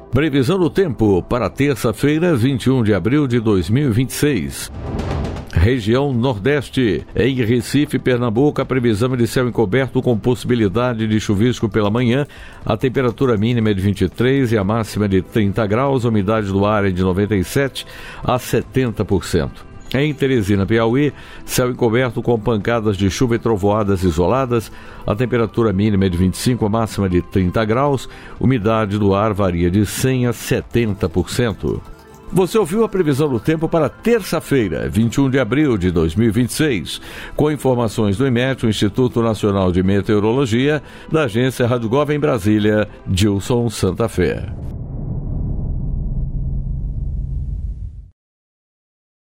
Previsão do tempo para terça-feira, 21 de abril de 2026. Região Nordeste. Em Recife, Pernambuco, a previsão é de céu encoberto com possibilidade de chuvisco pela manhã. A temperatura mínima é de 23 e a máxima é de 30 graus. A umidade do ar é de 97 a 70%. Em Teresina, Piauí, céu encoberto com pancadas de chuva e trovoadas isoladas. A temperatura mínima é de 25, a máxima de 30 graus. Umidade do ar varia de 100 a 70%. Você ouviu a previsão do tempo para terça-feira, 21 de abril de 2026, com informações do IMET, o Instituto Nacional de Meteorologia, da agência Rádio Gov em Brasília, Gilson Santa Fé.